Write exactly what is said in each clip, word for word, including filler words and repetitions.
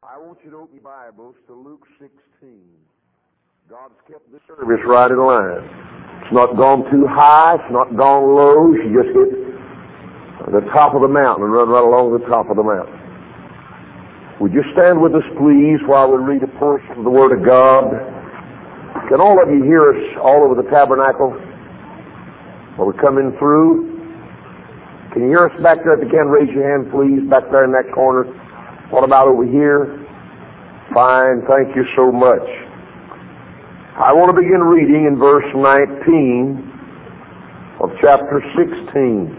I want you to open your Bibles to Luke sixteen. God's kept this service right in line. It's not gone too high. It's not gone low. She just hit the top of the mountain and run right along the top of the mountain. Would you stand with us, please, while we read a portion of the Word of God? Can all of you hear us all over the tabernacle while we're coming through? Can you hear us back there? If you can, raise your hand, please, back there in that corner. What about over here? Fine, thank you so much. I want to begin reading in verse nineteen of chapter sixteen.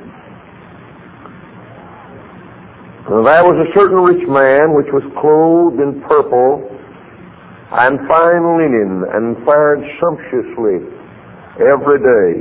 Now, there was a certain rich man which was clothed in purple and fine linen, and fared sumptuously every day.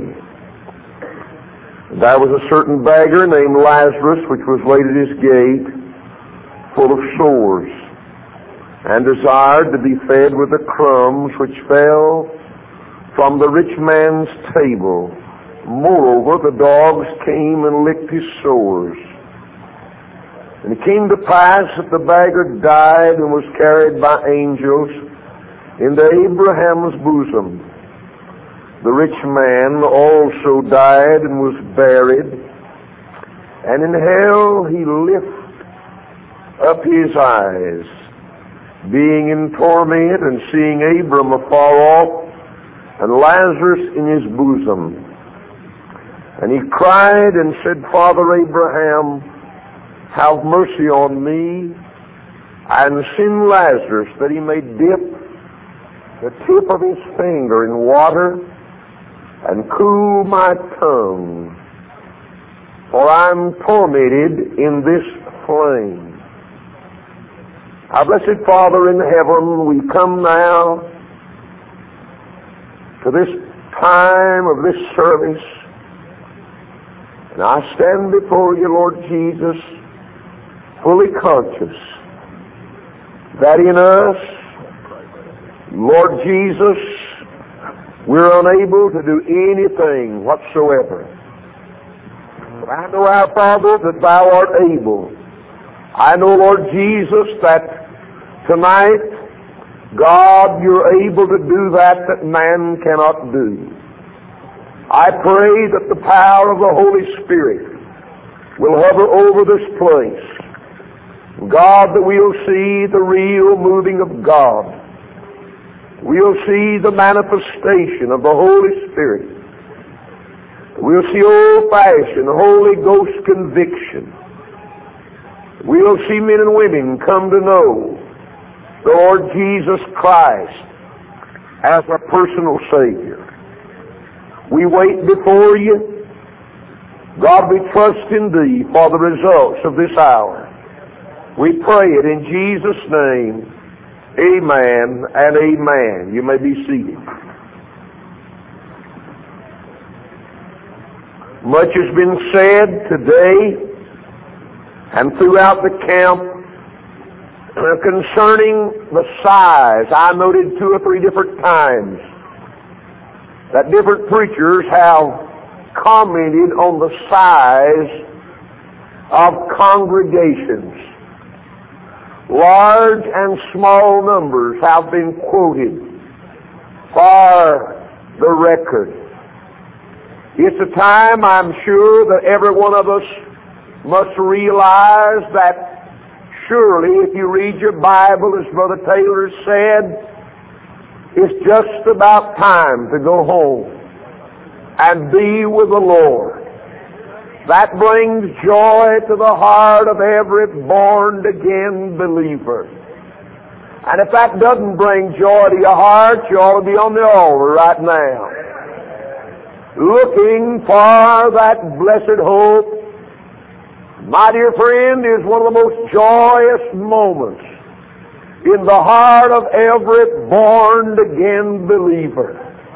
There was a certain beggar named Lazarus, which was laid at his gate, full of sores, and desired to be fed with the crumbs which fell from the rich man's table. Moreover, the dogs came and licked his sores. And it came to pass that the beggar died and was carried by angels into Abraham's bosom. The rich man also died and was buried, and in hell he lifted up his eyes, being in torment, and seeing Abram afar off, and Lazarus in his bosom. And he cried and said, Father Abraham, have mercy on me, and send Lazarus that he may dip the tip of his finger in water and cool my tongue, for I'm tormented in this flame. Our blessed Father in heaven, we come now to this time of this service, and I stand before you, Lord Jesus, fully conscious that in us, Lord Jesus, we're unable to do anything whatsoever. But I know, our Father, that Thou art able. I know, Lord Jesus, that tonight, God, You're able to do that that man cannot do. I pray that the power of the Holy Spirit will hover over this place. God, that we'll see the real moving of God. We'll see the manifestation of the Holy Spirit. We'll see old-fashioned Holy Ghost conviction. We'll see men and women come to know the Lord Jesus Christ as a personal Savior. We wait before You. God, we trust in Thee for the results of this hour. We pray it in Jesus' name. Amen and amen. You may be seated. Much has been said today and throughout the camp uh, concerning the size. I noted two or three different times that different preachers have commented on the size of congregations. Large and small numbers have been quoted for the record. It's a time, I'm sure, that every one of us must realize that surely if you read your Bible, as Brother Taylor said, it's just about time to go home and be with the Lord. That brings joy to the heart of every born-again believer. And if that doesn't bring joy to your heart, you ought to be on the altar right now, looking for that blessed hope. My dear friend, is one of the most joyous moments in the heart of every born-again believer.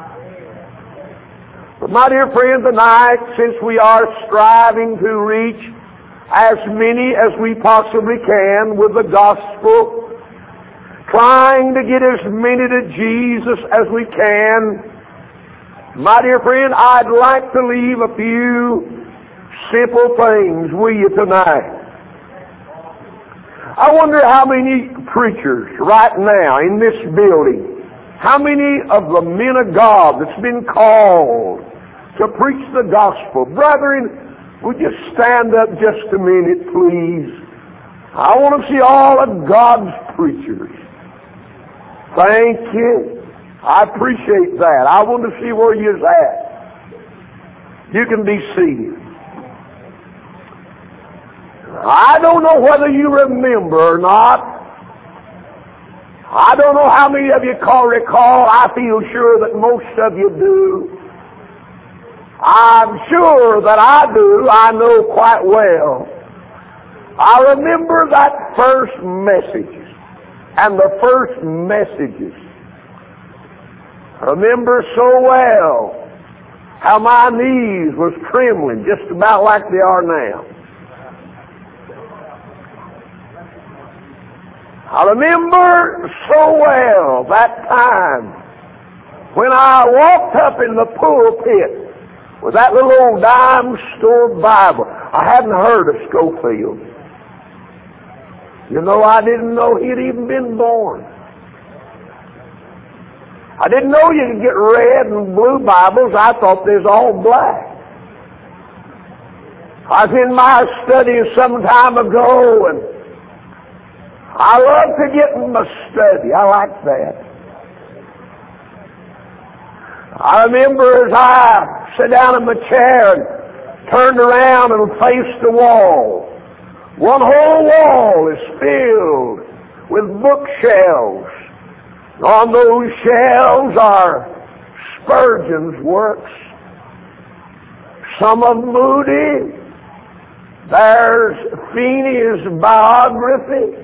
But my dear friend, tonight, since we are striving to reach as many as we possibly can with the gospel, trying to get as many to Jesus as we can, my dear friend, I'd like to leave a few simple things with you tonight. I wonder how many preachers right now in this building, how many of the men of God that's been called to preach the gospel. Brethren, would you stand up just a minute, please? I want to see all of God's preachers. Thank you. I appreciate that. I want to see where you're at. You can be seated. I don't know whether you remember or not. I don't know how many of you can recall. I feel sure that most of you do. I'm sure that I do. I know quite well. I remember that first message and the first messages. I remember so well how my knees was trembling just about like they are now. I remember so well that time when I walked up in the pulpit with that little old dime store Bible. I hadn't heard of Scofield. You know, I didn't know he'd even been born. I didn't know you could get red and blue Bibles. I thought they was all black. I was in my study some time ago, and I love to get in my study. I like that. I remember as I sat down in my chair and turned around and faced the wall. One whole wall is filled with bookshelves. On those shelves are Spurgeon's works. Some of Moody. There's Feeney's biography.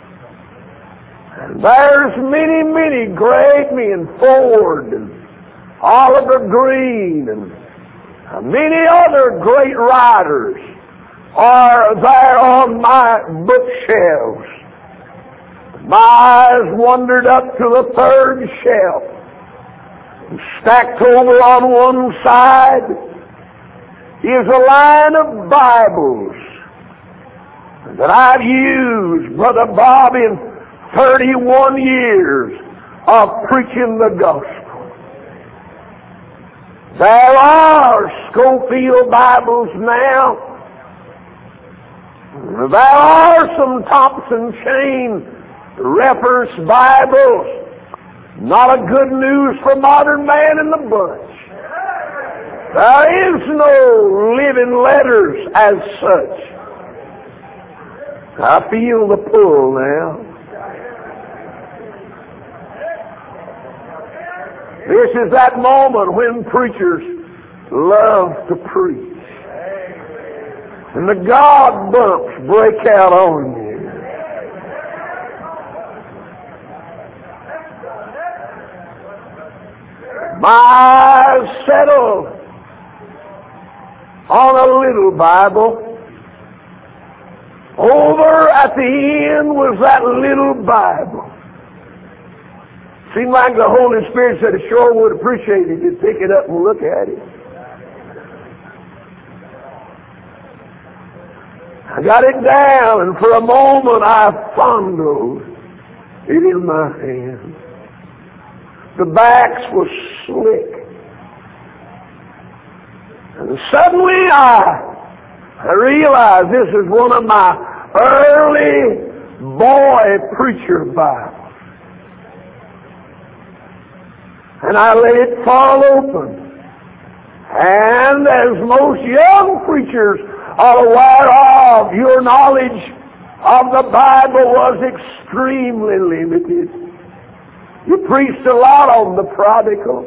And there's many, many great men, Ford and Oliver Green and many other great writers are there on my bookshelves. My eyes wandered up to the third shelf. And stacked over on one side is a line of Bibles that I've used, Brother Bob, in thirty-one years of preaching the gospel. There are Scofield Bibles now. There are some Thompson Chain reference Bibles. Not a good news for modern man in the bunch. There is no living letters as such. I feel the pull now. This is that moment when preachers love to preach. And the God bumps break out on you. My eyes settled on a little Bible. Over at the end was that little Bible. Seemed like the Holy Spirit said, I sure would appreciate it if you'd pick it up and look at it. I got it down, and for a moment I fondled it in my hand. The backs were slick. And suddenly I, I realized this is one of my early boy preacher Bibles. And I let it fall open. And as most young preachers are aware of, your knowledge of the Bible was extremely limited. You preached a lot on the prodigal.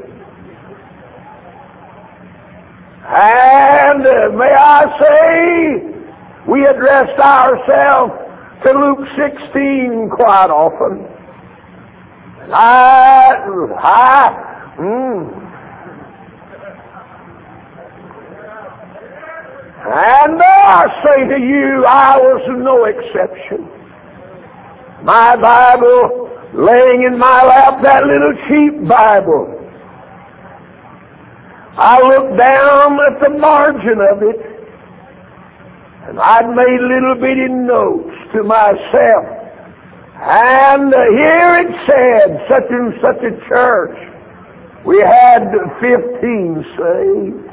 And uh, may I say, we addressed ourselves to Luke sixteen quite often. I, I, mm. And I say to you, I was no exception. My Bible laying in my lap, that little cheap Bible. I looked down at the margin of it, and I'd made little bitty notes to myself, and here it said, such and such a church, we had fifteen saved.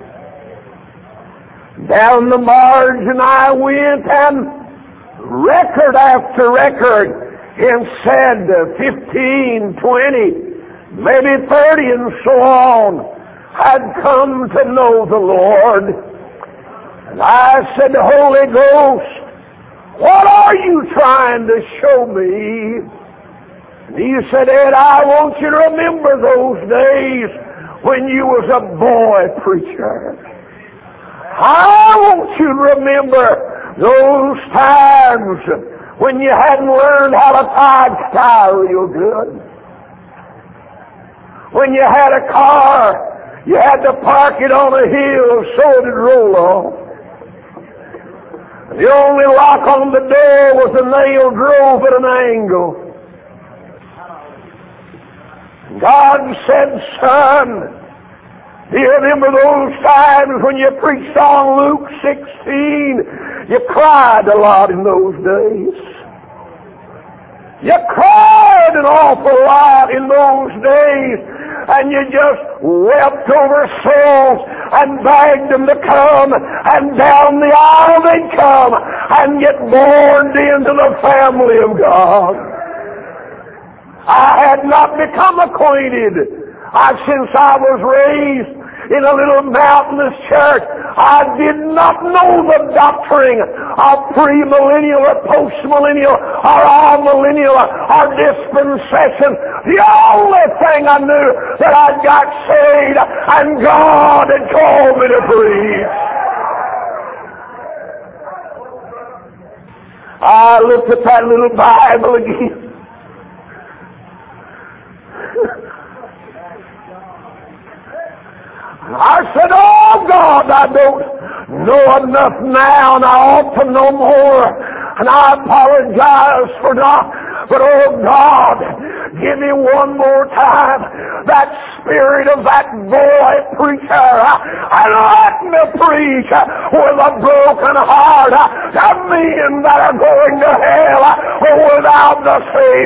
Down the margin I went, and record after record, and said fifteen, twenty, maybe thirty, and so on, had come to know the Lord. And I said, Holy Ghost, what are you trying to show me? And he said, Ed, I want you to remember those days when you was a boy preacher. I want you to remember those times when you hadn't learned how to tie tie real good. When you had a car, you had to park it on a hill so it'd roll off. The only lock on the door was a nail drove at an angle. God said, son, do you remember those times when you preached on Luke sixteen? You cried a lot in those days. You cried an awful lot in those days, and you just wept over souls and begged them to come, and down the aisle they'd come and get born into the family of God. I had not become acquainted. I, since I was raised in a little mountainous church, I did not know the doctrine of premillennial or postmillennial or all-millennial or dispensation. The only thing I knew that I got saved and God had called me to preach. I looked at that little Bible again. I said, oh God, I don't know enough now, and I ought to know more, and I apologize for not, but oh God, give me one more time that spirit of that boy preacher, and let me preach with a broken heart to men that are going to hell without the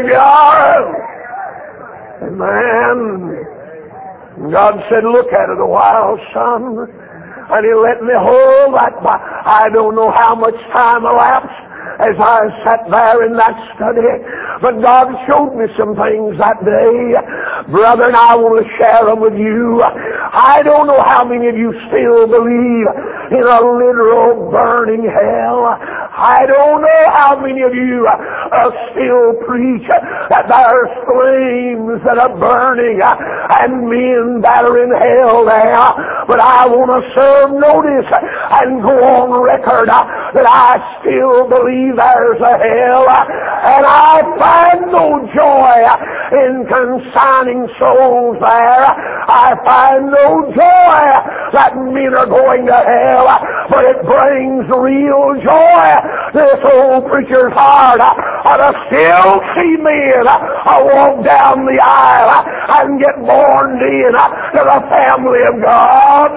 Savior. Amen. God said, look at it a while, son. And he let me hold that. I don't know how much time elapsed as I sat there in that study, but God showed me some things that day, brother, and I want to share them with you. I don't know how many of you still believe in a literal burning hell. I don't know how many of you uh, still preach that there's flames that are burning and men that are in hell there. But I want to serve notice and go on record that I still believe there's a hell, and I find no joy in consigning souls there. I find no joy that men are going to hell, but it brings real joy to this old preacher's heart to still see men walk down the aisle and get born in to the family of God.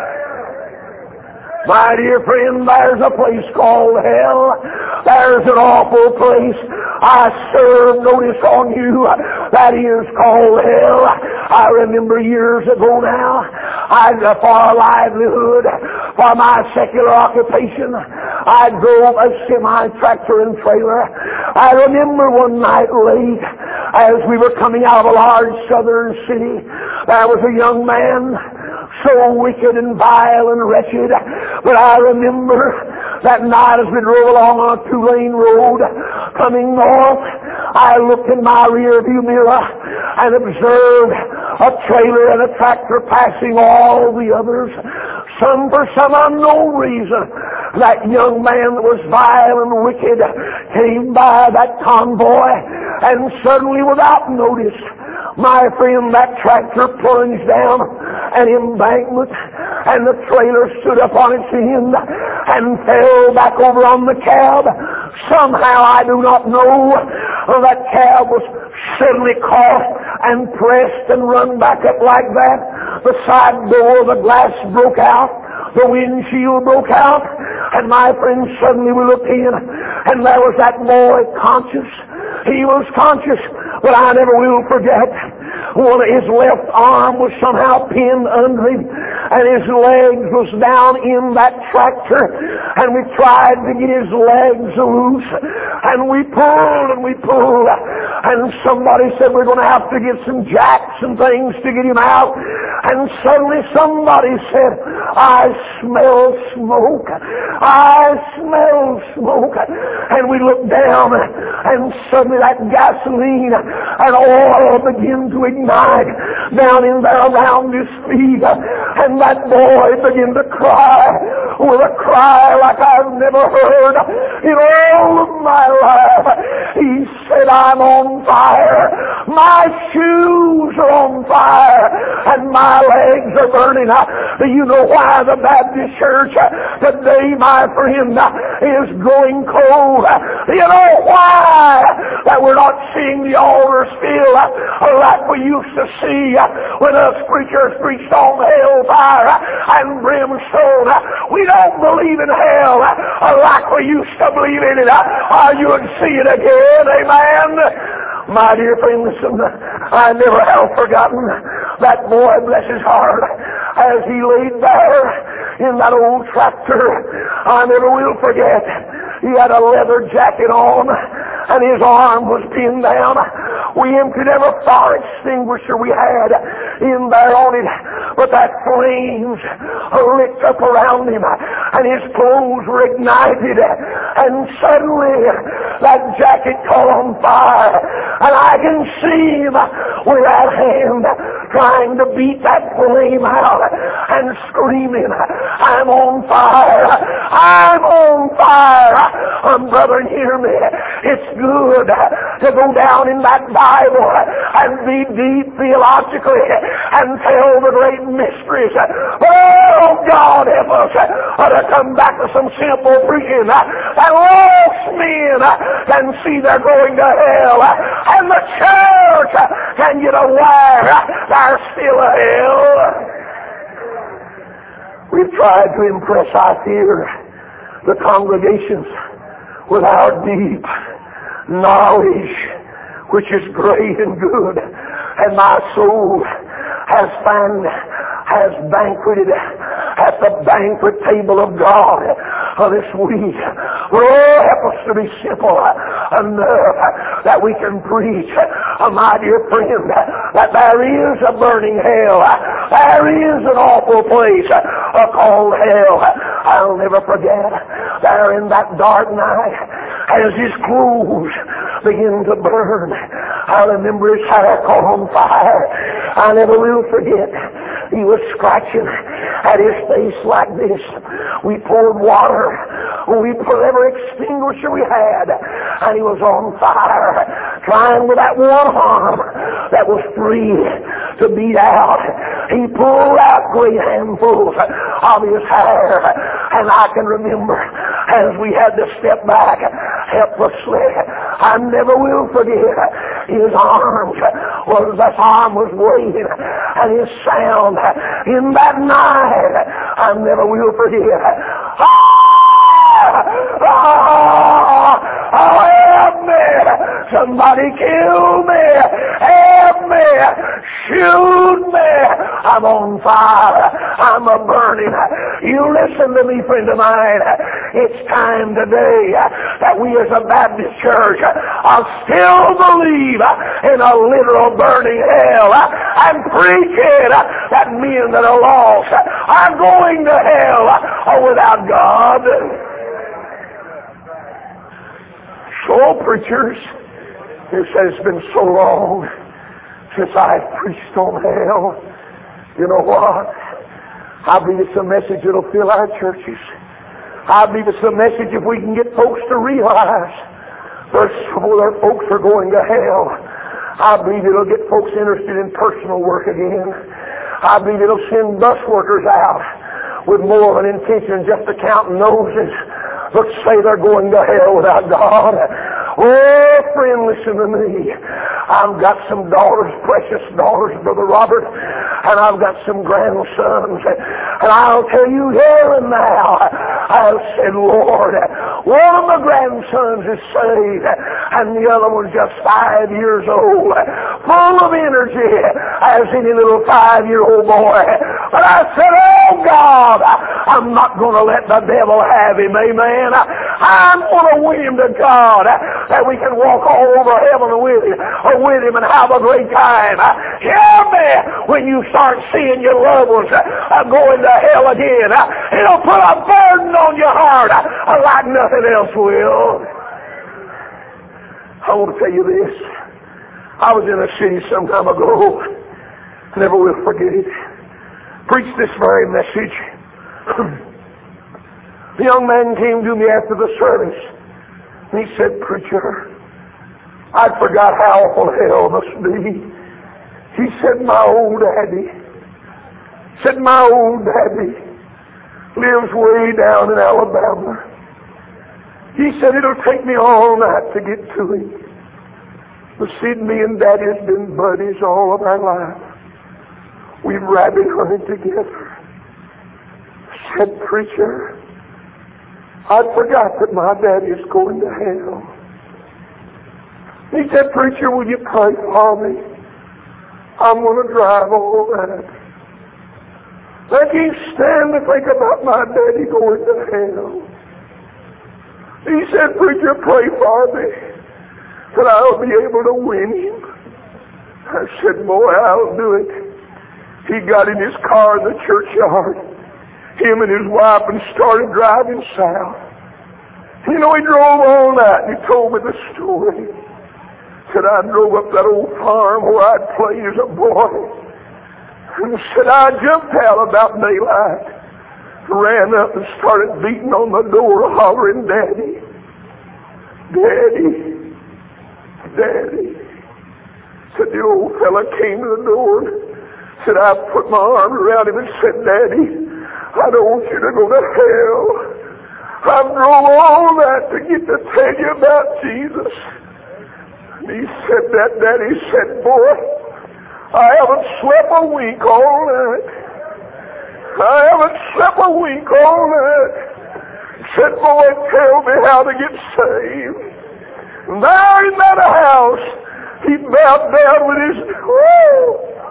My dear friend, there's a place called hell. There's an awful place. I serve notice on you. That is called hell. I remember years ago now, I, for a livelihood, for my secular occupation, I drove a semi-tractor and trailer. I remember one night late, as we were coming out of a large southern city, there was a young man, so wicked and vile and wretched. But I remember that night as we drove along on a two-lane road coming north, I looked in my rear view mirror and observed a trailer and a tractor passing all the others. Some, for some unknown reason, that young man that was vile and wicked came by that convoy, and suddenly, without notice, my friend, that tractor plunged down an embankment, and the trailer stood up on its end and fell back over on the cab. Somehow, I do not know, that cab was suddenly caught and pressed and run back up like that. The side door, the glass broke out. the windshield broke out, and my friend, suddenly we looked in, and there was that boy conscious. He was conscious, but I never will forget. One of his left arm was somehow pinned under him, and his legs was down in that tractor, and we tried to get his legs loose, and we pulled and we pulled, and somebody said we're going to have to get some jacks and things to get him out, and suddenly somebody said, I smell smoke, I smell smoke, and we looked down, and suddenly that gasoline and oil began to ignite down in there around his feet, and that boy began to cry with a cry like I've never heard in all of my life. He said, I'm on fire, my shoes are on fire, and my legs are burning. Do you know why the Baptist church today, my friend, is growing cold? Do you know why that we're not seeing the altar still like we used to see when us preachers preached on hellfire and brimstone? We don't believe in hell like we used to believe in it, or you would see it again. Amen. My dear friend, listen, I never have forgotten that boy, bless his heart, as he laid there in that old tractor. I never will forget. He had a leather jacket on, and his arm was pinned down. We emptied every fire extinguisher we had in there on it, but that flames lit up around him, and his clothes were ignited, and suddenly that jacket caught on fire, and I can see him with that hand trying to beat that flame out and screaming, I'm on fire, I'm on fire. Um, brother, hear me. It's good to go down in that Bible and be deep theologically and tell the great mysteries. Oh, God help us to come back to some simple preaching that lost men can see they're going to hell, and the church can get aware there's still a hell. We've tried to impress, I fear, the congregations with our deep knowledge, which is great and good, and my soul has found, has banqueted at the banquet table of God this week. Lord, help us to be simple enough that we can preach, uh, my dear friend, that there is a burning hell. There is an awful place uh, called hell. I'll never forget, there in that dark night, as his clothes began to burn, I remember his hair caught on fire. I never will forget. He was scratching at his face like this. We poured water. We put every extinguisher we had, and he was on fire, trying with that one arm that was free to beat out. He pulled out great handfuls of his hair, and I can remember as we had to step back helplessly. I never will forget his arms was that arm was waving, and his sound in that night I never will forget. Ah! Ah! Oh, help me! Somebody kill me! Help me! Shoot me! I'm on fire. I'm a burning. You listen to me, friend of mine. It's time today that we as a Baptist church still believe in a literal burning hell and preach it that men that are lost are going to hell without God. So, preachers, it says it's been so long since I've preached on hell. You know what? I believe it's a message that'll fill our churches. I believe it's a message if we can get folks to realize there's trouble, their folks are going to hell. I believe it'll get folks interested in personal work again. I believe it'll send bus workers out with more of an intention just to count noses. But say they're going to hell without God. Oh, friend, listen to me. I've got some daughters, precious daughters, Brother Robert, and I've got some grandsons. And I'll tell you here and now, I've said, Lord, one of my grandsons is saved, and the other one's just five years old, full of energy as any little five-year-old boy. But I said, oh God, I'm not going to let the devil have him, amen. I'm going to win him to God, that we can walk all over heaven with him, or with him and have a great time. Hear me, when you start seeing your loved ones going to hell again, it'll put a burden on your heart like nothing else will. I want to tell you this. I was in a city some time ago, never will forget it, preached this very message. The young man came to me after the service, and he said, Preacher, I forgot how awful hell must be. He said, my old daddy, said my old daddy lives way down in Alabama. He said, it'll take me all night to get to him. But see, me and Daddy's been buddies all of our life. We've rabbit hunted together. Said, Preacher, I forgot that my daddy's going to hell. He said, Preacher, will you pray for me? I'm going to drive all that. I can't stand to think about my daddy going to hell. He said, Preacher, pray for me that I'll be able to win him. I said, boy, I'll do it. He got in his car in the churchyard, him and his wife, and started driving south. You know, he drove all night, and he told me the story. Said, I drove up that old farm where I'd played as a boy. And said, I jumped out about daylight, ran up and started beating on the door, hollering, Daddy, Daddy, Daddy. Said, the old fella came to the door, said, I put my arm around him and said, Daddy, I don't want you to go to hell. I drove all that to get to tell you about Jesus. And he said that, Daddy said, boy, I haven't slept a wink all night. I haven't slept a wink all night. Said, boy, tell me how to get saved. And there in that house, he bowed down with his, oh,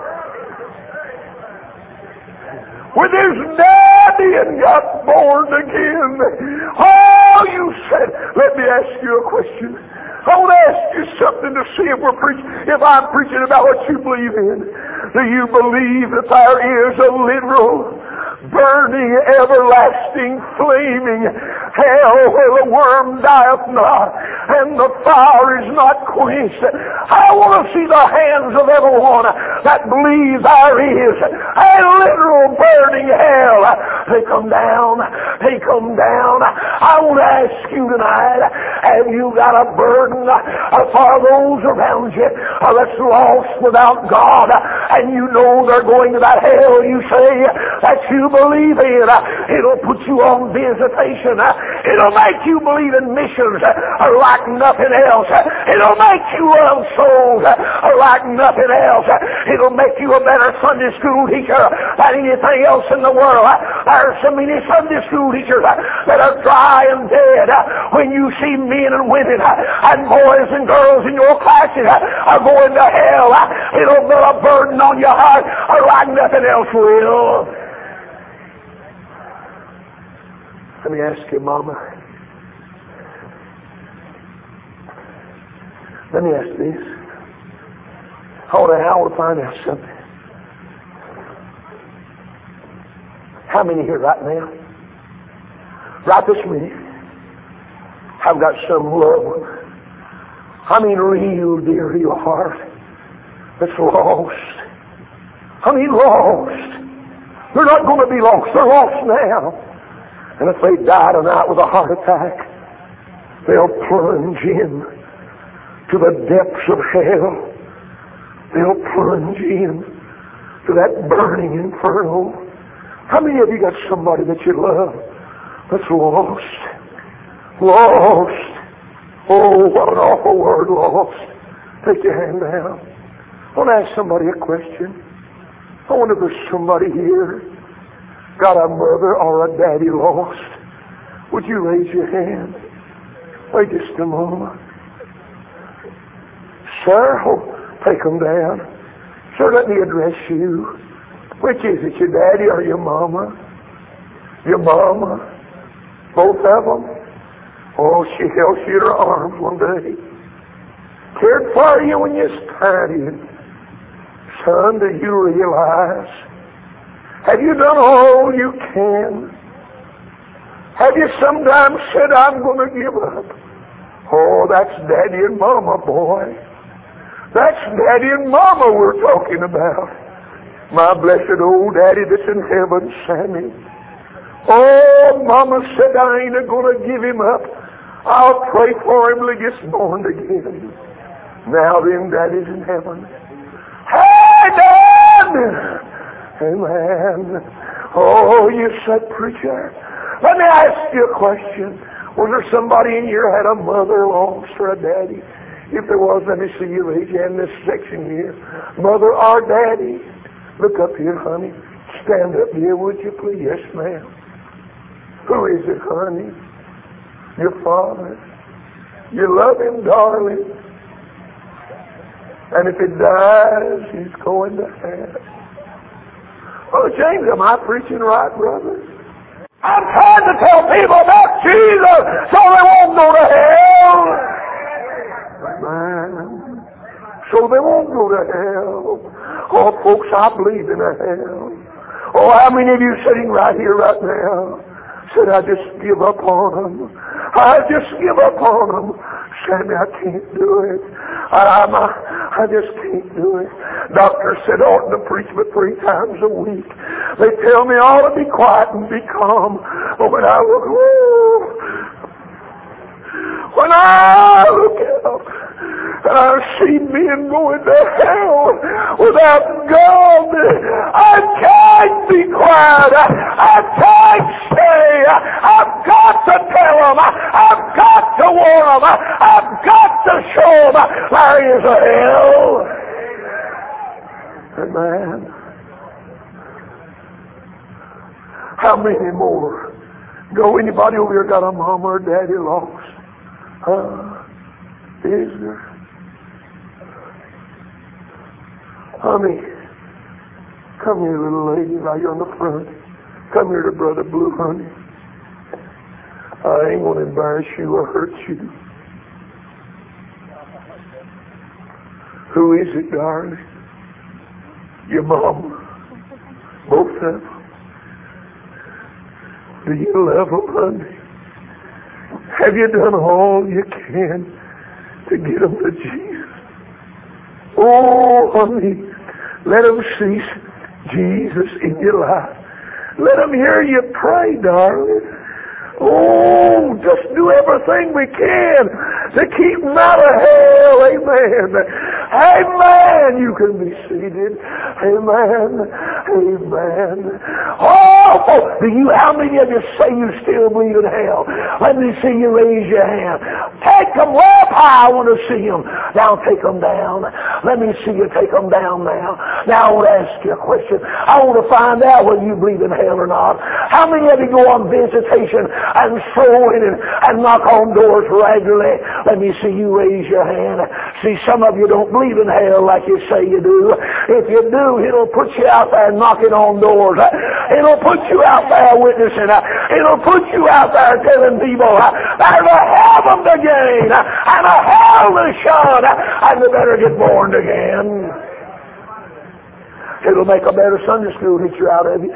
with his daddy and got born again. Oh, you said, let me ask you a question. I want to ask you something to see if we're preaching, if I'm preaching about what you believe in. Do you believe that there is a literal, burning, everlasting, flaming hell where the worm dieth not and the fire is not quenched? I want to see the hands of everyone that believes there is a literal burning hell. They come down, they come down. I want to ask you tonight, have you got a burden for those around you that's lost without God, and you know they're going to that hell you say that you believe in? It'll put you on visitation. It'll make you believe in missions like nothing else. It'll make you love souls like nothing else. It'll make you a better Sunday school teacher than anything else in the world. There's so many Sunday school teachers that are dry and dead when you see men and women and boys and girls in your classes are going to hell. It'll put a burden on your heart like nothing else will. Let me ask you, Mama. Let me ask this. I want to, I want to find out something. How many here right now, right this minute, have got some loved one, I mean real dear to your heart, that's lost? I mean lost. They're not going to be lost. They're lost now. And if they die tonight with a heart attack, they'll plunge in to the depths of hell. They'll plunge in to that burning inferno. How many of you got somebody that you love that's lost? Lost. Oh, what an awful word, lost. Take your hand down. I want to ask somebody a question. I wonder if there's somebody here got a mother or a daddy lost. Would you raise your hand? Wait just a moment. Sir, oh, take them down. Sir, let me address you. Which is it, your daddy or your mama? Your mama? Both of them? Oh, she held you in her arms one day. Cared for you when you started. Son, do you realize? Have you done all you can? Have you sometimes said, I'm going to give up? Oh, that's Daddy and Mama, boy. That's Daddy and Mama we're talking about. My blessed old Daddy that's in heaven, Sammy. Oh, Mama said, I ain't going to give him up. I'll pray for him till he gets born again. Now then, Daddy's in heaven. Hey, Dad! Amen. Oh, you said, preacher. Let me ask you a question. Was there somebody in here had a mother lost or a daddy? If there was, let me see you raise your hand in this section here. Mother or daddy? Look up here, honey. Stand up here, would you please? Yes, ma'am. Who is it, honey? Your father. You love him, darling. And if he dies, he's going to hell. Oh, James, am I preaching right, brother? I'm trying to tell people about Jesus so they won't go to hell. Man, so they won't go to hell. Oh, folks, I believe in a hell. Oh, how many of you sitting right here right now said, I just give up on them. I just give up on them. Sammy, I can't do it. I, I'm, I, I just can't do it. Doctor said I ought to preach but three times a week. They tell me I ought to be quiet and be calm. But when I look, whoo, when I look up and I see men going to hell without God, I can't be quiet. I, I can't stay. I've got to tell them. I've got to warn them. I've got to show them there is a hell. Amen. How many more? Go, anybody over here got a mama or daddy lost? Huh? Is there? Honey, come here, little lady, right here on the front. Come here to Brother Blue, honey. I ain't going to embarrass you or hurt you. Who is it, darling? Your mama. Both of them. Do you love them, honey? Have you done all you can to get them to Jesus? Oh, honey, let them see Jesus in your life. Let them hear you pray, darling. Oh, just do everything we can to keep them out of hell. Amen. Amen. You can be seated. Amen. Amen. Oh, do you? How many of you say you still believe in hell? Let me see you raise your hand. Take them up high. I want to see them. Now take them down. Let me see you take them down now. Now I want to ask you a question. I want to find out whether you believe in hell or not. How many of you go on visitation and soul in and, and knock on doors regularly? Let me see you raise your hand. See, some of you don't believe in hell like you say you do. If you do, it'll put you out there knocking on doors. It'll put you out there witnessing. It'll put you out there telling people there's a heaven to gain and a hell to shun, and they better get born again. It'll make a better Sunday school teacher out of you.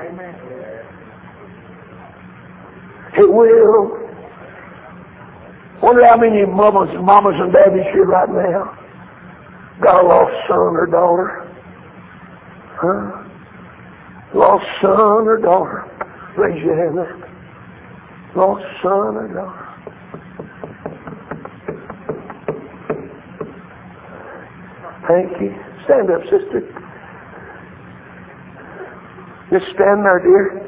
It will. Wonder how many mamas, mamas and daddies here right now got a lost son or daughter. Huh? Lost son or daughter. Raise your hand there. Lost son or daughter. Thank you. Stand up, sister. Just stand there, dear.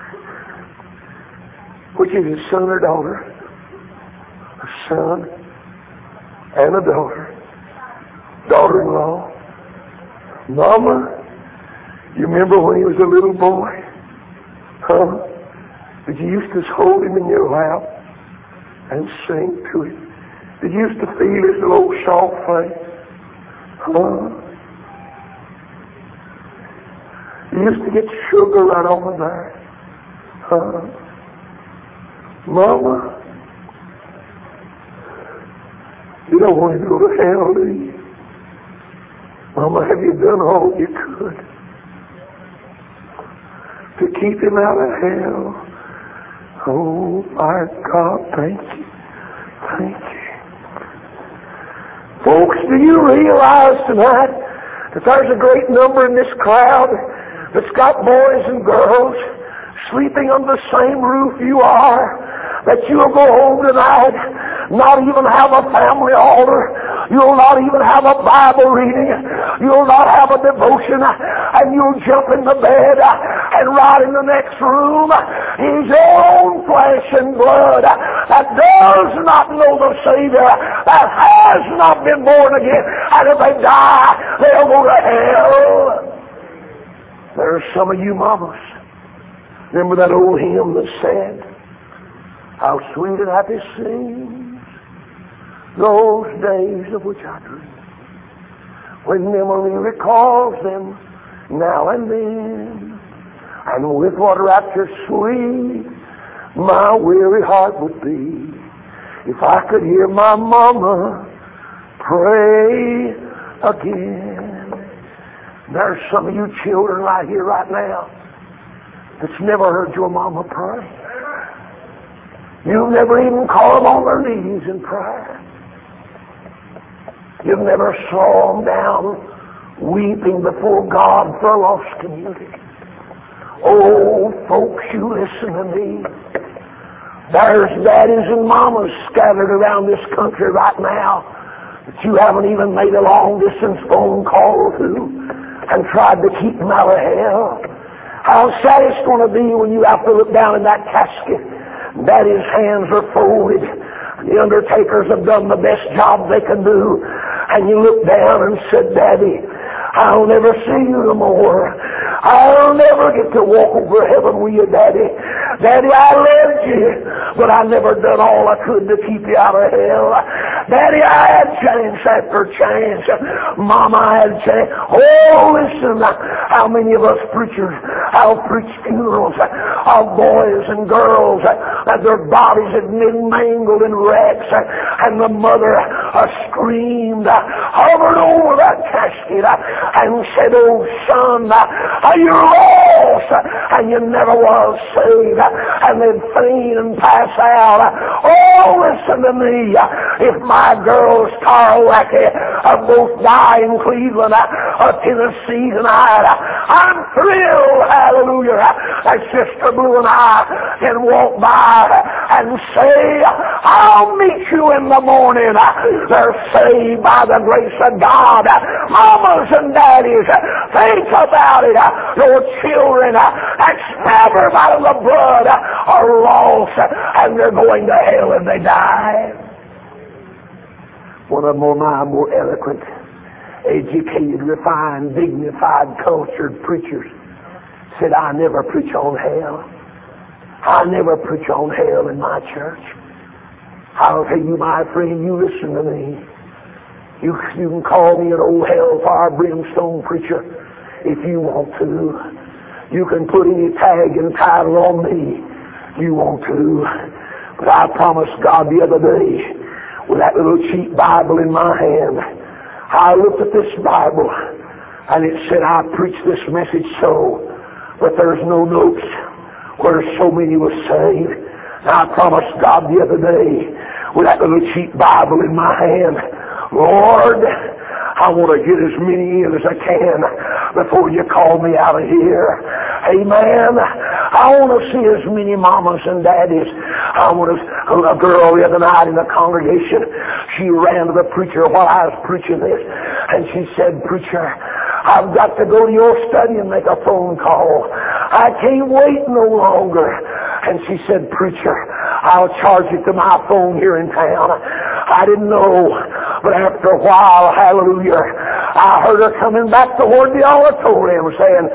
Which is his son or daughter? A son and a daughter daughter-in-law, Mama, you remember when he was a little boy? Huh? Did you used to hold him in your lap and sing to him? Did you used to feel his little soft face? Huh? You used to get sugar right over there. Huh? Mama, you don't want to go to hell, do you? Mama, have you done all you could to keep him out of hell? Oh, my God, thank you. Thank you. Folks, do you realize tonight that there's a great number in this crowd that's got boys and girls sleeping under the same roof you are, that you'll go home tonight, not even have a family altar, you'll not even have a Bible reading, you'll not have a devotion, and you'll jump in the bed, and right in the next room is your own flesh and blood that does not know the Savior, that has not been born again, and if they die, they'll go to hell. There's some of you mamas. Remember that old hymn that said, how sweet and happy seems those days of which I dream, when memory recalls them now and then, and with what rapture sweet my weary heart would be if I could hear my mama pray again. There's some of you children right here right now that's never heard your mama pray. You've never even called them on their knees in prayer. You've never saw them down weeping before God for a lost community. Oh, folks, you listen to me. There's daddies and mamas scattered around this country right now that you haven't even made a long-distance phone call to and tried to keep them out of hell. How sad it's going to be when you have to look down in that casket. Daddy's hands are folded. The undertakers have done the best job they can do. And you look down and said, Daddy, I'll never see you no more. I'll never get to walk over heaven with you, Daddy. Daddy, I loved you, but I never done all I could to keep you out of hell. Daddy, I had chance after chance. Mama, I had chance. Oh, listen, how many of us preachers, I'll preach funerals of boys and girls that their bodies had been mangled in wrecks, and the mother uh, screamed, hovered over that casket, and said, oh, son, you're lost, and you never was saved, and they'd faint and pass out. Oh, listen to me. If my girls, Tara Wackey, both die in Cleveland, uh, Tennessee tonight, I'm thrilled, hallelujah, that Sister Blue and I can walk by and say, I'll meet you in the morning. They're saved by the grace of God. Mamas and daddies, think about it. Your children that's never out of the blood are lost, and they're going to hell if they die. One of them more, my more eloquent, educated, refined, dignified, cultured preachers said, I never preach on hell. I never preach on hell in my church. I'll tell you, my friend, you listen to me. You, you can call me an old hellfire brimstone preacher if you want to. You can put any tag and title on me you want to. But I promised God the other day, with that little cheap Bible in my hand, I looked at this Bible and it said, I preach this message so, but there's no notes where so many were saved. And I promised God the other day, with that little cheap Bible in my hand, Lord, I want to get as many in as I can before you call me out of here. Amen. I want to see as many mamas and daddies. I want to, a girl the other night in the congregation, she ran to the preacher while I was preaching this, and she said, Preacher, I've got to go to your study and make a phone call. I can't wait no longer. And she said, Preacher, I'll charge you to my phone here in town. I didn't know But after a while, hallelujah, I heard her coming back toward the auditorium saying,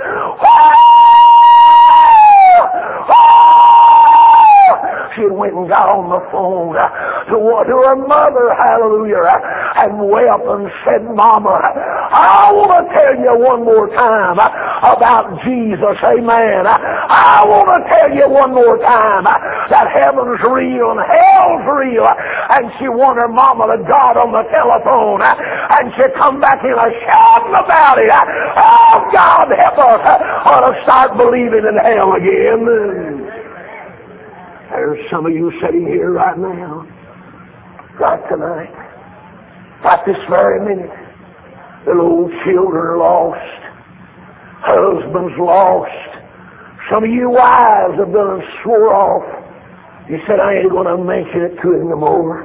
she had went and got on the phone to, to her mother, hallelujah, and wept and said, Mama, I want to tell you one more time about Jesus, amen. I want to tell you one more time that heaven's real and hell's real. And she wanted her mama to God on the telephone, and she come back in a shouting about it. Oh, God help us, ought to start believing in hell again. There's some of you sitting here right now, right tonight, right this very minute. Little old children are lost. Husbands lost. Some of you wives have done swore off. You said, I ain't going to mention it to him no more.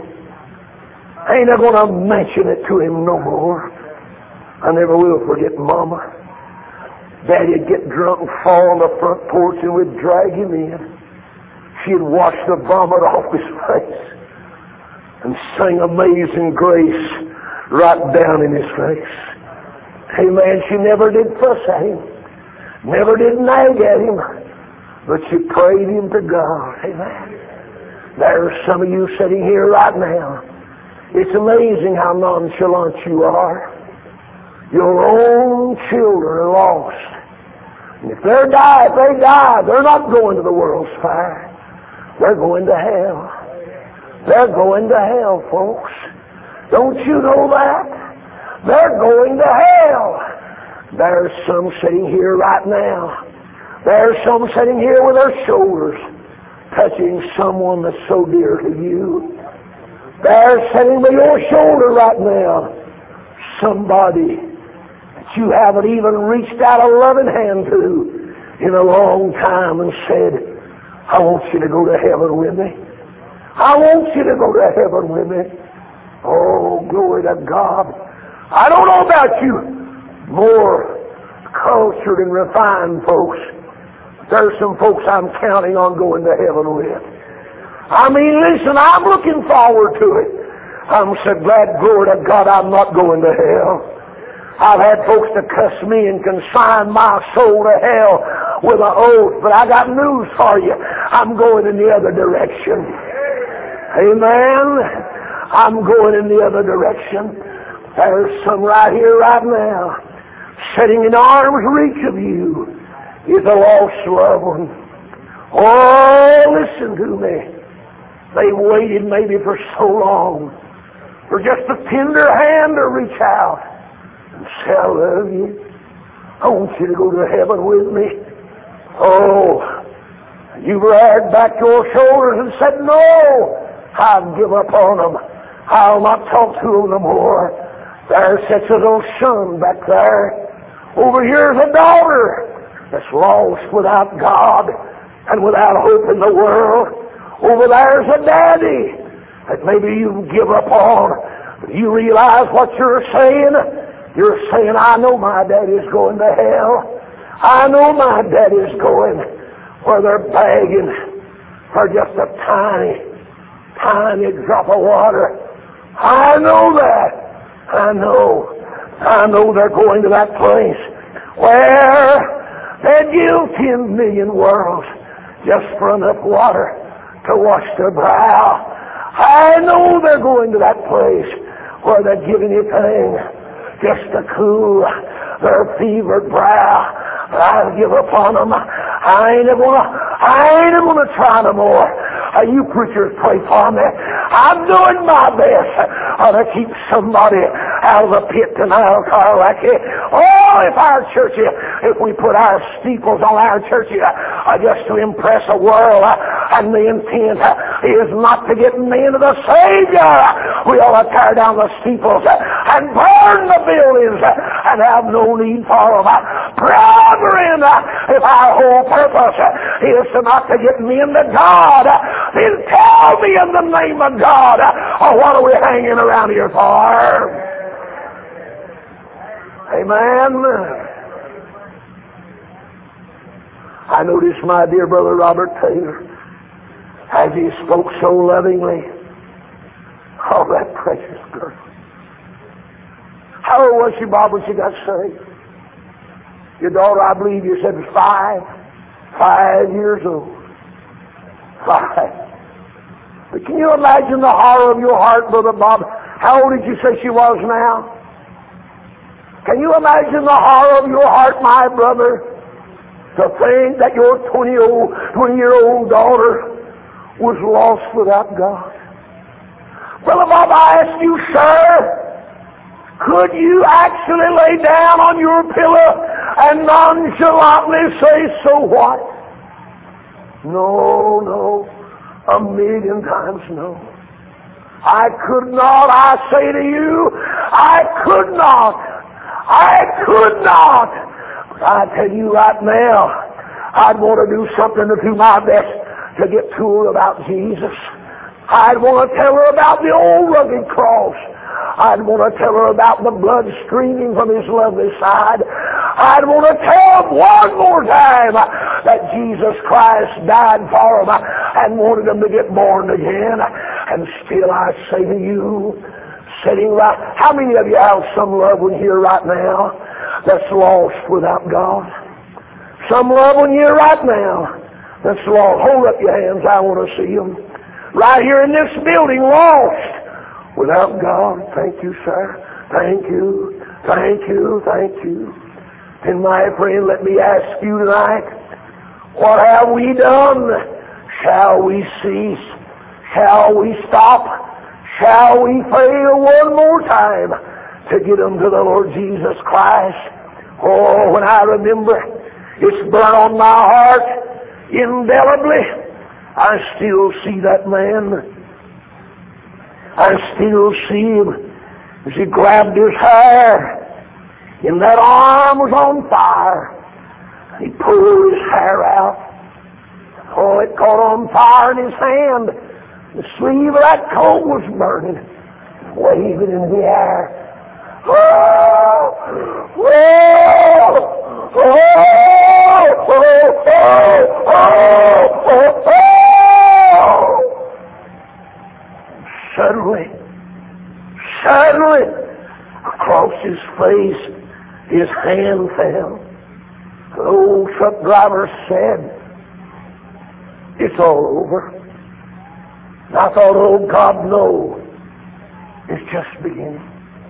I ain't going to mention it to him no more. I never will forget Mama. Daddy'd get drunk and fall on the front porch and we'd drag him in. She'd wash the vomit off his face and sing Amazing Grace right down in his face. Amen. She never did fuss at him, never did nag at him, but she prayed him to God. Amen. There's some of you sitting here right now. It's amazing how nonchalant you are. Your own children are lost. And if they die, if they die, they're not going to the world's fire. They're going to hell. They're going to hell, folks. Don't you know that? They're going to hell. There's some sitting here right now. There's some sitting here with their shoulders touching someone that's so dear to you. They're sitting by your shoulder right now. Somebody that you haven't even reached out a loving hand to in a long time and said, I want you to go to heaven with me. I want you to go to heaven with me. Oh, glory to God. I don't know about you, more cultured and refined folks. There's some folks I'm counting on going to heaven with. I mean, listen, I'm looking forward to it. I'm so glad, glory to God, I'm not going to hell. I've had folks to cuss me and consign my soul to hell with an oath, but I got news for you. I'm going in the other direction. Amen. I'm going in the other direction. There's some right here, right now, sitting in arm's reach of you is a lost loved one. Oh, listen to me. They waited maybe for so long for just a tender hand to reach out and say, I love you. I want you to go to heaven with me. Oh, you bragged back your shoulders and said, no, I'll give up on them. I'll not talk to them no more. There sits a little son back there. Over here's a daughter that's lost without God and without hope in the world. Over there's a daddy that maybe you give up on. But you realize what you're saying? You're saying, I know my daddy's going to hell. I know my daddy's going where they're begging for just a tiny, tiny drop of water. I know that. I know. I know they're going to that place where they'd give ten million worlds just for enough water to wash their brow. I know they're going to that place where they'd give anything just to cool their fevered brow. But I'll give up on them. I ain't gonna, I ain't gonna try no more. Uh, you preachers pray for me. I'm doing my best uh, to keep somebody out of the pit tonight, Carlacky. Oh, if our church, if we put our steeples on our church uh, just to impress the world, uh, and the intent uh, is not to get men to the Savior, we ought to tear down the steeples uh, and burn the buildings uh, and have no need for them. Uh, brethren, uh, if our whole purpose uh, is to not to get men to God, uh, then tell me in the name of God, uh, what are we hanging around here for? Amen. I noticed my dear brother Robert Taylor, as he spoke so lovingly of that precious girl. How old was she, Bob, when she got saved? Your daughter, I believe you said, was five. Five years old. Five. But can you imagine the horror of your heart, Brother Bob? How old did you say she was now? Can you imagine the horror of your heart, my brother, to think that your twenty-year-old daughter was lost without God? Brother Bob, I ask you, sir, could you actually lay down on your pillow and nonchalantly say, so what? No, no, a million times no. I could not, I say to you, I could not, I could not. But I tell you right now, I'd want to do something to do my best to get to her about Jesus. I'd want to tell her about the old rugged cross. I'd want to tell her about the blood streaming from His lovely side. I'd want to tell her one more time that Jesus Christ died for them and wanted them to get born again. And still I say to you, sitting right, how many of you have some loved one here right now that's lost without God? Some loved one here right now that's lost. Hold up your hands, I want to see them. Right here in this building, lost without God. Thank you, sir. Thank you. Thank you. Thank you. And my friend, let me ask you tonight, what have we done? Shall we cease? Shall we stop? Shall we fail one more time to get them to the Lord Jesus Christ? Oh, when I remember, it's burnt on my heart indelibly. I still see that man. I still see him as he grabbed his hair, and that arm was on fire. He pulled his hair out. Oh, it caught on fire in his hand. The sleeve of that coat was burning, waving in the air. Oh! Oh! Oh! Oh! Oh! Oh! Oh! Oh! Suddenly, suddenly, across his face, his hand fell. The old truck driver said, it's all over. And I thought, oh God, no, it's just beginning.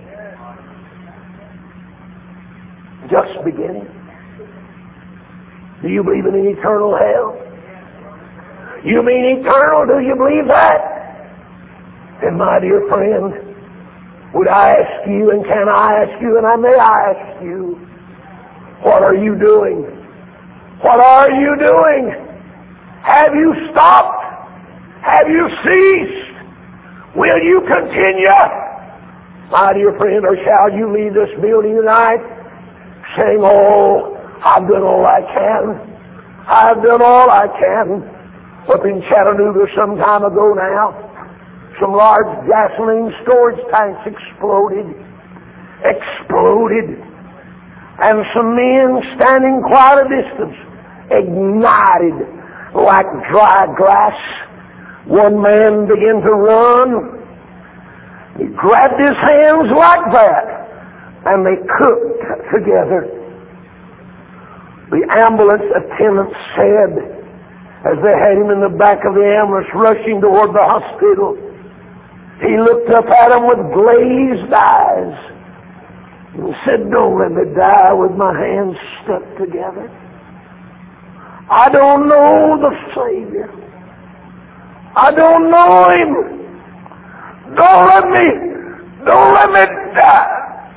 Just beginning. Do you believe in an eternal hell? You mean eternal? Do you believe that? And my dear friend, would I ask you, and can I ask you, and I may I ask you, what are you doing? What are you doing? Have you stopped? Have you ceased? Will you continue? My dear friend, or shall you leave this building tonight saying, oh, I've done all I can. I've done all I can. Up in Chattanooga some time ago now, some large gasoline storage tanks exploded. Exploded. And some men standing quite a distance ignited like dry grass. One man began to run. He grabbed his hands like that, and they cooked together. The ambulance attendant said, as they had him in the back of the ambulance rushing toward the hospital, he looked up at him with glazed eyes and said, don't let me die with my hands stuck together. I don't know the Savior. I don't know Him. Don't let me, don't let me die.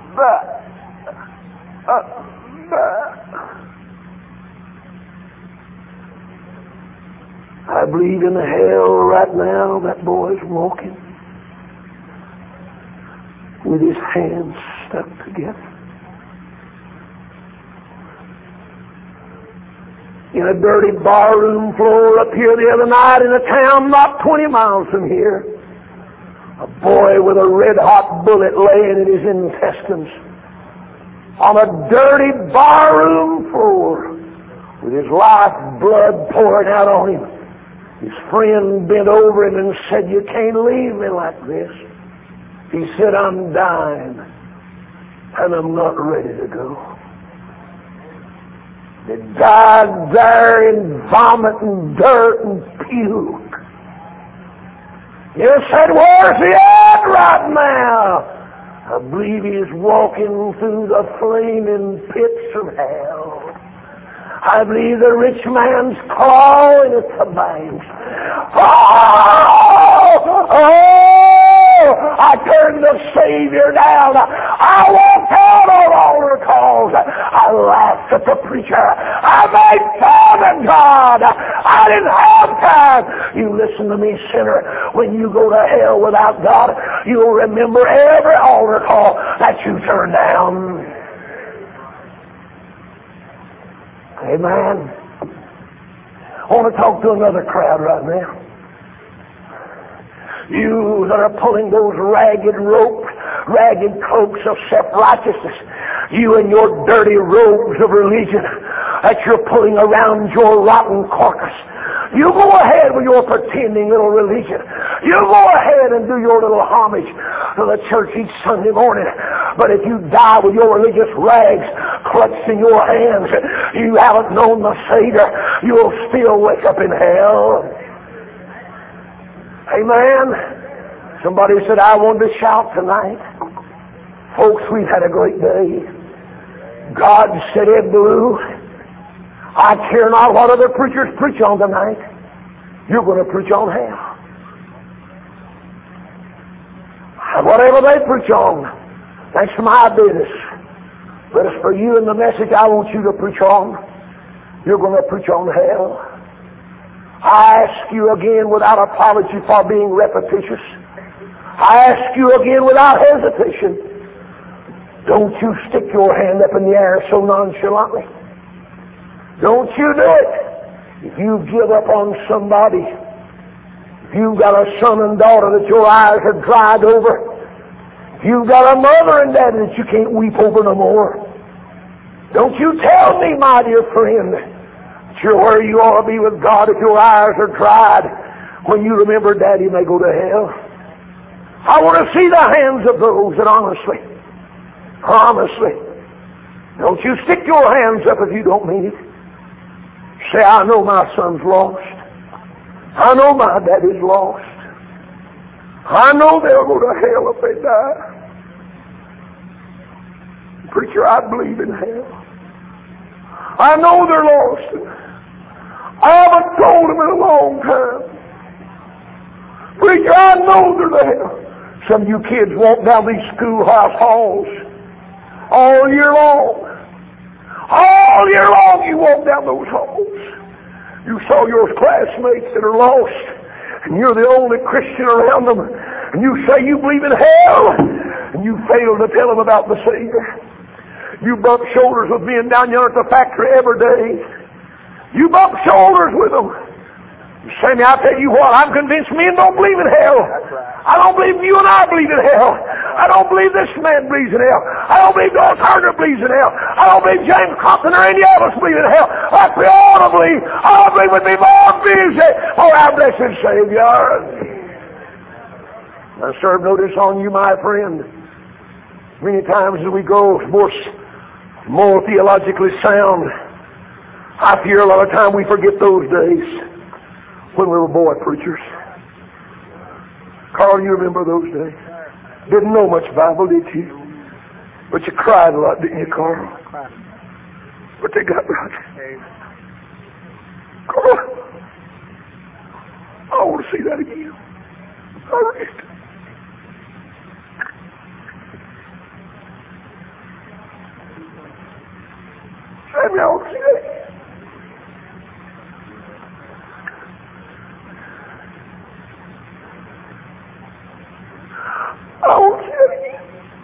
But, uh, but. I believe in hell right now. That boy's walking with his hands stuck together. In a dirty barroom floor up here the other night in a town not twenty miles from here, a boy with a red-hot bullet laying in his intestines on a dirty barroom floor with his life blood pouring out on him. His friend bent over him and said, you can't leave me like this. He said, I'm dying. and I'm not ready to go. They died there in vomit and dirt and puke. You said, where's he at right now? I believe he's walking through the flaming pits of hell. I believe the rich man's clawing at the banks. Oh! Oh! I turned the Savior down. I walked out on altar calls. I laughed at the preacher. I made fun of God. I didn't have time. You listen to me, sinner. When you go to hell without God, you'll remember every altar call that you turned down. Amen. I want to talk to another crowd right now. You that are pulling those ragged ropes, ragged cloaks of self-righteousness, you and your dirty robes of religion that you're pulling around your rotten carcass. You go ahead with your pretending little religion. You go ahead and do your little homage to the church each Sunday morning. But if you die with your religious rags clutched in your hands, you haven't known the Savior, you'll still wake up in hell. Amen. Somebody said, I wanted to shout tonight. Folks, we've had a great day. God said, Ed Blue, I care not what other preachers preach on tonight. You're going to preach on hell. And whatever they preach on, that's my business. But as for you and the message I want you to preach on, you're going to preach on hell. I ask you again without apology for being repetitious. I ask you again without hesitation. Don't you stick your hand up in the air so nonchalantly. Don't you do it. If you give up on somebody, if you've got a son and daughter that your eyes are dried over, if you've got a mother and daddy that you can't weep over no more, don't you tell me, my dear friend, that you're where you ought to be with God if your eyes are dried when you remember daddy may go to hell. I want to see the hands of those that honestly, honestly, don't you stick your hands up if you don't mean it. Say, I know my son's lost. I know my daddy's lost. I know they'll go to hell if they die. Preacher, I believe in hell. I know they're lost. I haven't told them in a long time. Preacher, I know they're there. Some of you kids walk down these schoolhouse halls all year long. All year long you walk down those halls. You saw your classmates that are lost, and you're the only Christian around them, and you say you believe in hell, and you fail to tell them about the Savior. You bump shoulders with men down yonder at the factory every day. You bump shoulders with them. Sammy, I'll tell you what, I'm convinced men don't believe in hell. I don't believe you and I believe in hell. I don't believe this man believes in hell. I don't believe Don Turner believes in hell. I don't believe James Compton or any of us believe in hell. Like we ought to believe. I believe would be more busy for our blessed Savior. I serve notice on you, my friend. Many times as we go more, more theologically sound, I fear a lot of time we forget those days when we were boy preachers. Carl, you remember those days? Didn't know much Bible, did you? But you cried a lot, didn't you, Carl? But they got right. Carl, I want to see that again. I read. Sammy, I want to see that again. I want to see that again.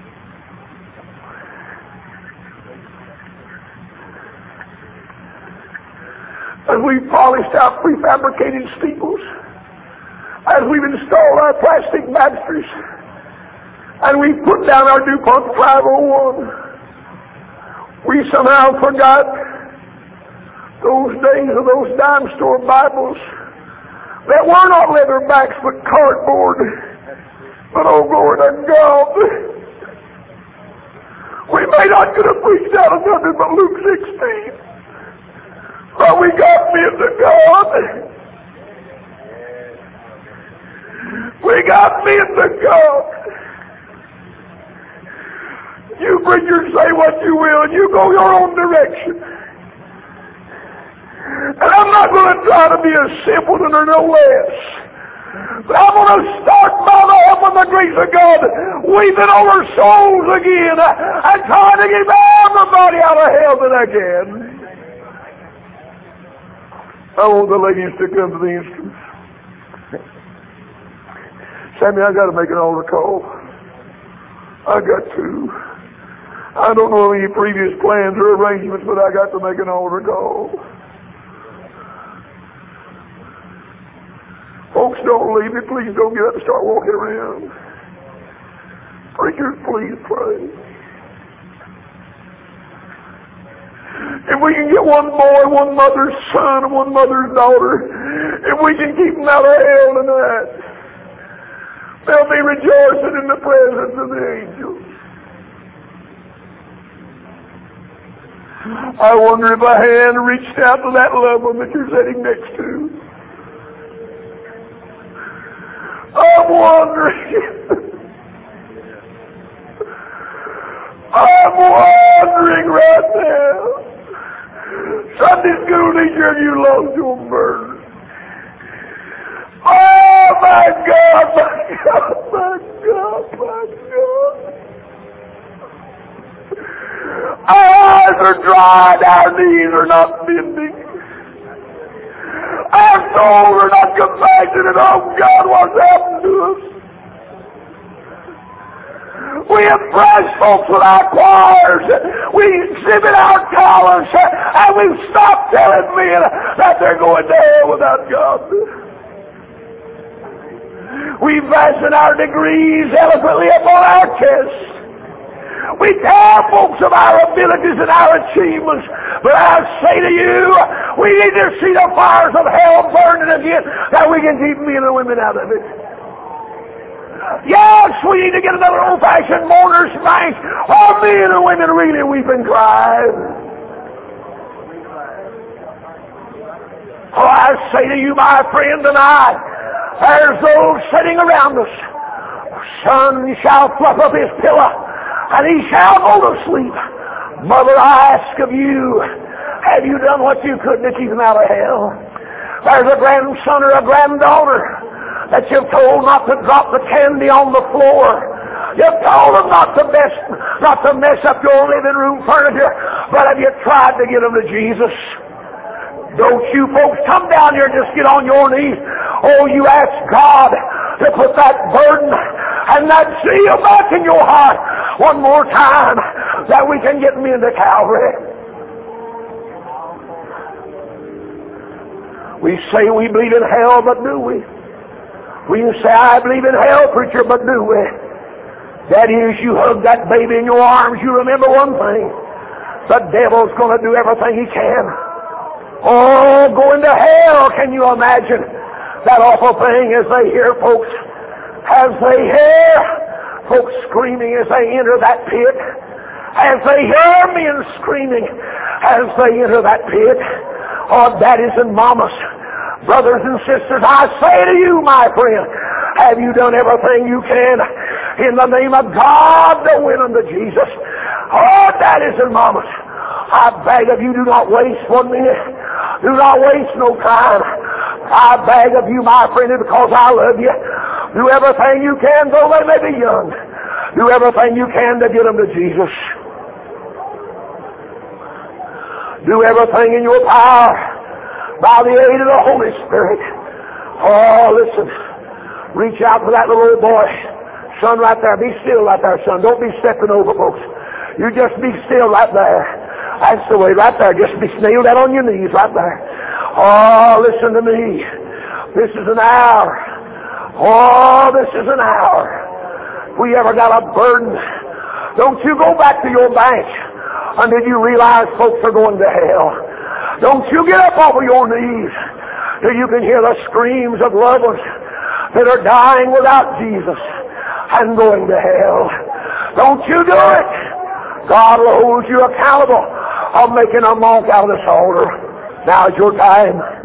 As we've polished our prefabricated steeples, as we've installed our plastic baptistries, and we've put down our DuPont five oh one, we somehow forgot those days of those dime store Bibles that were not leatherbacks but cardboard. But oh, glory to God, we may not could have preached out of nothing but Luke sixteen. But we got men to God. We got men to God. You preachers say what you will, and you go your own direction. And I'm not going to try to be a simpleton or no less. But I'm going to start by the help of the grace of God, weeping over souls again, and trying to get everybody out of hell that I can. I want the ladies to come to the instruments. Sammy, I got to make an altar call. I got to. I don't know any previous plans or arrangements, but I got to make an altar call. Folks, don't leave me. Please don't get up and start walking around. Preachers, please pray. If we can get one boy, one mother's son, and one mother's daughter, if we can keep them out of hell tonight, they'll be rejoicing in the presence of the angels. I wonder if a hand reached out to that loved one that you're sitting next to. I'm wondering. I'm wondering right now. Sunday school teacher, you lost your burden. Oh my God, my God, my God, my God. Our eyes are dried, our knees are not bending. Our souls are not compassionate. Oh God, what's happened to us? We impress folks with our choirs. We exhibit our talents. And we've stopped telling men that they're going to hell without God. We fasten our degrees eloquently upon our chests. We tell folks of our abilities and our achievements, but I say to you, we need to see the fires of hell burning again, that we can keep men and women out of it. Yes, we need to get another old-fashioned mourner's bank, or men and women really weep and cry. Oh, I say to you, my friend, tonight, there's those sitting around us. Son shall fluff up his pillow, and he shall go to sleep. Mother, I ask of you, have you done what you could to keep him out of hell? There's a grandson or a granddaughter that you've told not to drop the candy on the floor. You've told them not to mess, not to mess up your living room furniture, but have you tried to get them to Jesus? Don't you folks come down here and just get on your knees. Oh, you ask God to put that burden and that zeal back in your heart one more time, that we can get men to Calvary. We say we believe in hell, but do we? We can say, I believe in hell, preacher, but do we? That is, you hug that baby in your arms, you remember one thing. The devil's going to do everything he can. Oh, going to hell, can you imagine that awful thing as they hear folks, as they hear folks screaming as they enter that pit, as they hear men screaming as they enter that pit. Oh, daddies and mamas, brothers and sisters, I say to you, my friend, have you done everything you can in the name of God to win them to Jesus? Oh, daddies and mamas, I beg of you, do not waste one minute. Do not waste no time. I beg of you, my friend, because I love you, do everything you can, though they may be young. Do everything you can to get them to Jesus. Do everything in your power by the aid of the Holy Spirit. Oh, listen. Reach out for that little old boy. Son, right there. Be still right there, son. Don't be stepping over, folks. You just be still right there. That's the way, right there. Just be nailed that on your knees right there. Oh, listen to me. This is an hour. Oh, this is an hour. If we ever got a burden, don't you go back to your bank until you realize folks are going to hell. Don't you get up off of your knees till you can hear the screams of loved ones that are dying without Jesus and going to hell. Don't you do it. God will hold you accountable of making a monk out of this altar. Now is your time.